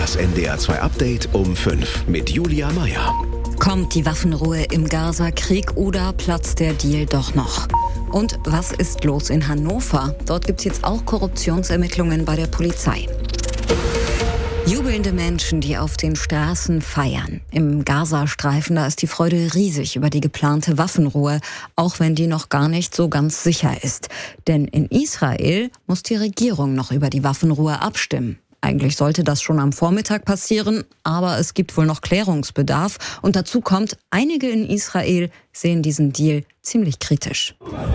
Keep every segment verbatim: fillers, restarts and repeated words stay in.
Das N D R zwei Update um fünf mit Julia Meyer. Kommt die Waffenruhe im Gaza-Krieg oder platzt der Deal doch noch? Und was ist los in Hannover? Dort gibt es jetzt auch Korruptionsermittlungen bei der Polizei. Jubelnde Menschen, die auf den Straßen feiern. Im Gazastreifen, da ist die Freude riesig über die geplante Waffenruhe, auch wenn die noch gar nicht so ganz sicher ist. Denn in Israel muss die Regierung noch über die Waffenruhe abstimmen. Eigentlich sollte das schon am Vormittag passieren, aber es gibt wohl noch Klärungsbedarf. Und dazu kommt, einige in Israel sehen diesen Deal ziemlich kritisch.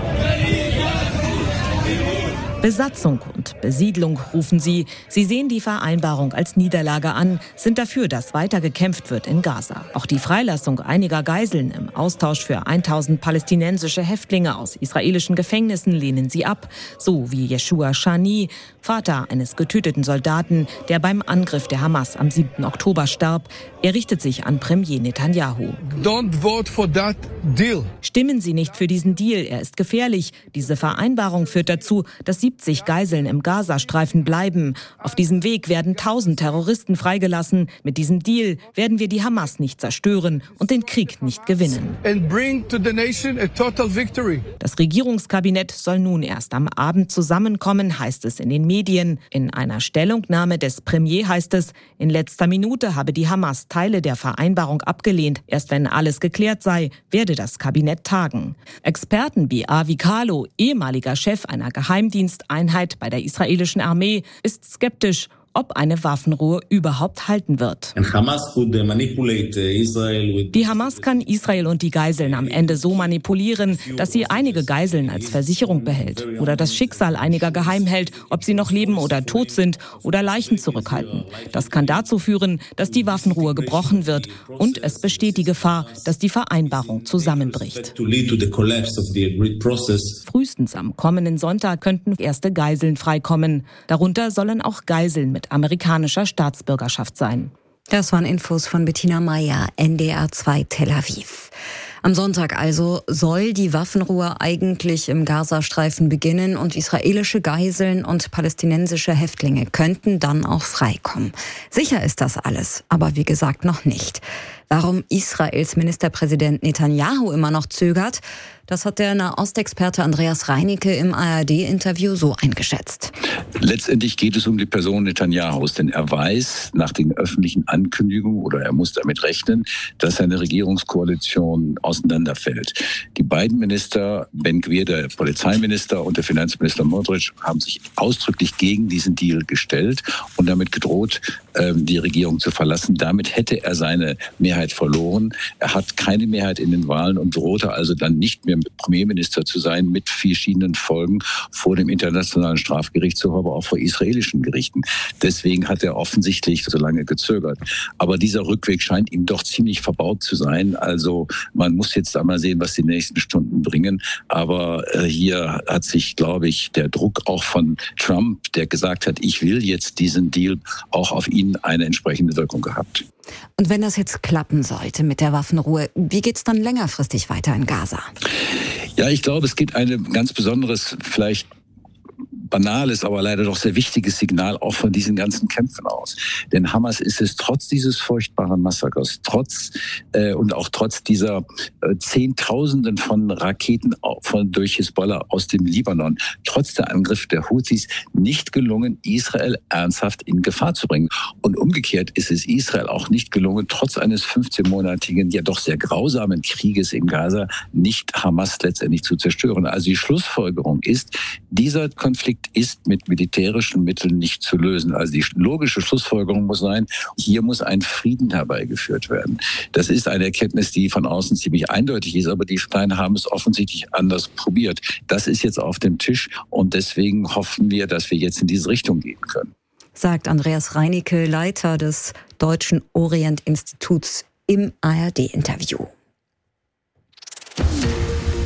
Besatzung und Besiedlung rufen sie. Sie sehen die Vereinbarung als Niederlage an, sind dafür, dass weiter gekämpft wird in Gaza. Auch die Freilassung einiger Geiseln im Austausch für tausend palästinensische Häftlinge aus israelischen Gefängnissen lehnen sie ab. So wie Yeshua Shani, Vater eines getöteten Soldaten, der beim Angriff der Hamas am siebten Oktober starb. Er richtet sich an Premier Netanyahu. Don't vote for that deal. Stimmen Sie nicht für diesen Deal, er ist gefährlich. Diese Vereinbarung führt dazu, dass siebzig Geiseln im Gazastreifen bleiben. Auf diesem Weg werden tausend Terroristen freigelassen. Mit diesem Deal werden wir die Hamas nicht zerstören und den Krieg nicht gewinnen. And bring to the nation a total victory. Das Regierungskabinett soll nun erst am Abend zusammenkommen, heißt es in den Medien. In einer Stellungnahme des Premiers heißt es, in letzter Minute habe die Hamas Teile der Vereinbarung abgelehnt. Erst wenn alles geklärt sei, werde das Kabinett tagen. Experten wie Avi Kalo, ehemaliger Chef einer Geheimdiensteinheit bei der israelischen Armee, ist skeptisch, ob eine Waffenruhe überhaupt halten wird. Die Hamas kann Israel und die Geiseln am Ende so manipulieren, dass sie einige Geiseln als Versicherung behält oder das Schicksal einiger geheim hält, ob sie noch leben oder tot sind oder Leichen zurückhalten. Das kann dazu führen, dass die Waffenruhe gebrochen wird und es besteht die Gefahr, dass die Vereinbarung zusammenbricht. Frühestens am kommenden Sonntag könnten erste Geiseln freikommen. Darunter sollen auch Geiseln mit amerikanischer Staatsbürgerschaft sein. Das waren Infos von Bettina Meyer, N D R zwei Tel Aviv. Am Sonntag also soll die Waffenruhe eigentlich im Gazastreifen beginnen und israelische Geiseln und palästinensische Häftlinge könnten dann auch freikommen. Sicher ist das alles, aber wie gesagt noch nicht. Warum Israels Ministerpräsident Netanyahu immer noch zögert, das hat der Nahostexperte Andreas Reinecke im A R D-Interview so eingeschätzt. Letztendlich geht es um die Person Netanyahus, denn er weiß nach den öffentlichen Ankündigungen oder er muss damit rechnen, dass seine Regierungskoalition auseinanderfällt. Die beiden Minister, Ben-Gvir, der Polizeiminister, und der Finanzminister Modric, haben sich ausdrücklich gegen diesen Deal gestellt und damit gedroht, die Regierung zu verlassen. Damit hätte er seine Mehrheit verloren. Er hat keine Mehrheit in den Wahlen und drohte also dann nicht mehr Premierminister zu sein, mit verschiedenen Folgen vor dem Internationalen Strafgerichtshof, aber auch vor israelischen Gerichten. Deswegen hat er offensichtlich so lange gezögert. Aber dieser Rückweg scheint ihm doch ziemlich verbaut zu sein. Also man muss jetzt einmal sehen, was die nächsten Stunden bringen. Aber äh, hier hat sich, glaube ich, der Druck auch von Trump, der gesagt hat, ich will jetzt diesen Deal, auch auf ihn eine entsprechende Wirkung gehabt. Und wenn das jetzt klappen sollte mit der Waffenruhe, wie geht es dann längerfristig weiter in Gaza? Ja, ich glaube, es gibt ein ganz besonderes, vielleicht banales, aber leider doch sehr wichtiges Signal auch von diesen ganzen Kämpfen aus. Denn Hamas ist es trotz dieses furchtbaren Massakers, trotz äh, und auch trotz dieser äh, Zehntausenden von Raketen von, durch Hisbollah aus dem Libanon, trotz der Angriffe der Houthis nicht gelungen, Israel ernsthaft in Gefahr zu bringen. Und umgekehrt ist es Israel auch nicht gelungen, trotz eines fünfzehnmonatigen, ja doch sehr grausamen Krieges in Gaza, nicht Hamas letztendlich zu zerstören. Also die Schlussfolgerung ist, dieser Konflikt ist mit militärischen Mitteln nicht zu lösen. Also die logische Schlussfolgerung muss sein, hier muss ein Frieden herbeigeführt werden. Das ist eine Erkenntnis, die von außen ziemlich eindeutig ist, aber die Steine haben es offensichtlich anders probiert. Das ist jetzt auf dem Tisch und deswegen hoffen wir, dass wir jetzt in diese Richtung gehen können. Sagt Andreas Reinecke, Leiter des Deutschen Orient-Instituts im A R D-Interview.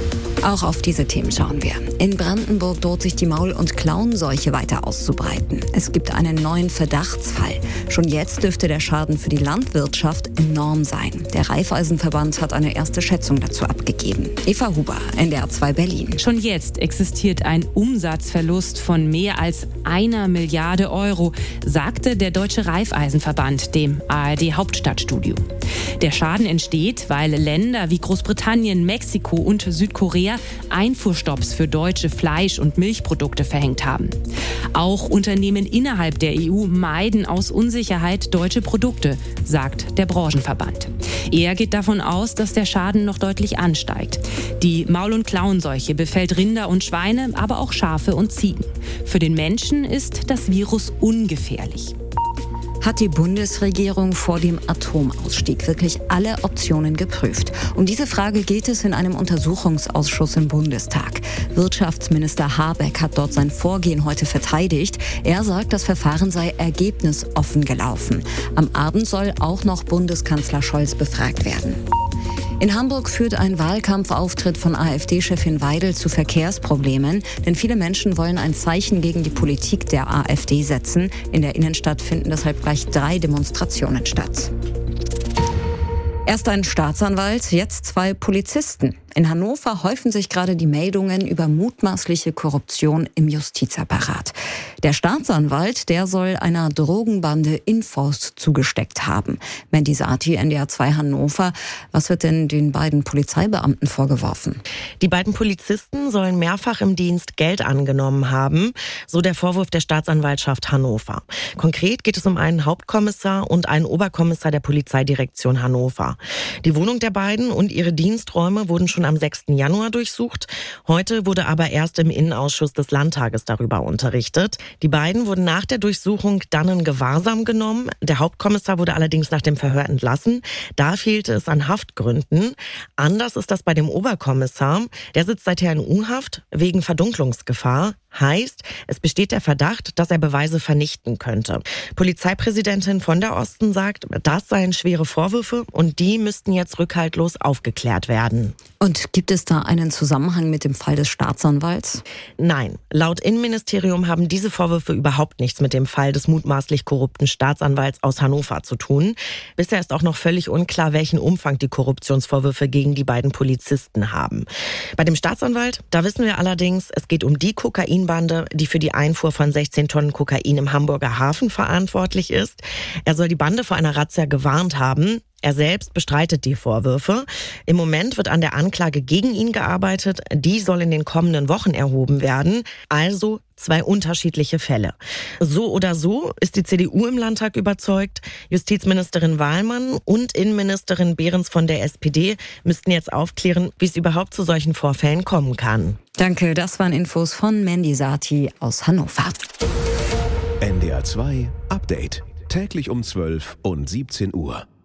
Auch auf diese Themen schauen wir. In Brandenburg droht sich die Maul- und Klauenseuche weiter auszubreiten. Es gibt einen neuen Verdachtsfall. Schon jetzt dürfte der Schaden für die Landwirtschaft enorm sein. Der Raiffeisenverband hat eine erste Schätzung dazu abgegeben. Eva Huber, N D R zwei Berlin. Schon jetzt existiert ein Umsatzverlust von mehr als einer Milliarde Euro, sagte der Deutsche Raiffeisenverband dem A R D-Hauptstadtstudio. Der Schaden entsteht, weil Länder wie Großbritannien, Mexiko und Südkorea Einfuhrstopps für deutsche Fleisch- und Milchprodukte verhängt haben. Auch Unternehmen innerhalb der E U meiden aus Unsicherheit deutsche Produkte, sagt der Branchenverband. Er geht davon aus, dass der Schaden noch deutlich ansteigt. Die Maul- und Klauenseuche befällt Rinder und Schweine, aber auch Schafe und Ziegen. Für den Menschen ist das Virus ungefährlich. Hat die Bundesregierung vor dem Atomausstieg wirklich alle Optionen geprüft? Um diese Frage geht es in einem Untersuchungsausschuss im Bundestag. Wirtschaftsminister Habeck hat dort sein Vorgehen heute verteidigt. Er sagt, das Verfahren sei ergebnisoffen gelaufen. Am Abend soll auch noch Bundeskanzler Scholz befragt werden. In Hamburg führt ein Wahlkampfauftritt von AfD-Chefin Weidel zu Verkehrsproblemen, denn viele Menschen wollen ein Zeichen gegen die Politik der AfD setzen. In der Innenstadt finden deshalb gleich drei Demonstrationen statt. Erst ein Staatsanwalt, jetzt zwei Polizisten. In Hannover häufen sich gerade die Meldungen über mutmaßliche Korruption im Justizapparat. Der Staatsanwalt, der soll einer Drogenbande Infos zugesteckt haben. Mandy Sati, N D R zwei Hannover. Was wird denn den beiden Polizeibeamten vorgeworfen? Die beiden Polizisten sollen mehrfach im Dienst Geld angenommen haben, so der Vorwurf der Staatsanwaltschaft Hannover. Konkret geht es um einen Hauptkommissar und einen Oberkommissar der Polizeidirektion Hannover. Die Wohnung der beiden und ihre Diensträume wurden schon am sechsten Januar durchsucht. Heute wurde aber erst im Innenausschuss des Landtages darüber unterrichtet. Die beiden wurden nach der Durchsuchung dann in Gewahrsam genommen. Der Hauptkommissar wurde allerdings nach dem Verhör entlassen. Da fehlte es an Haftgründen. Anders ist das bei dem Oberkommissar. Der sitzt seither in U-Haft wegen Verdunklungsgefahr. Heißt, es besteht der Verdacht, dass er Beweise vernichten könnte. Polizeipräsidentin von der Osten sagt, das seien schwere Vorwürfe und die müssten jetzt rückhaltlos aufgeklärt werden. Und gibt es da einen Zusammenhang mit dem Fall des Staatsanwalts? Nein, laut Innenministerium haben diese Vorwürfe überhaupt nichts mit dem Fall des mutmaßlich korrupten Staatsanwalts aus Hannover zu tun. Bisher ist auch noch völlig unklar, welchen Umfang die Korruptionsvorwürfe gegen die beiden Polizisten haben. Bei dem Staatsanwalt, da wissen wir allerdings, es geht um die Kokain Bande, die für die Einfuhr von sechzehn Tonnen Kokain im Hamburger Hafen verantwortlich ist. Er soll die Bande vor einer Razzia gewarnt haben. Er selbst bestreitet die Vorwürfe. Im Moment wird an der Anklage gegen ihn gearbeitet. Die soll in den kommenden Wochen erhoben werden. Also zwei unterschiedliche Fälle. So oder so ist die C D U im Landtag überzeugt. Justizministerin Wahlmann und Innenministerin Behrens von der S P D müssten jetzt aufklären, wie es überhaupt zu solchen Vorfällen kommen kann. Danke, das waren Infos von Mandy Sati aus Hannover. N D R zwei Update. Täglich um zwölf und siebzehn Uhr.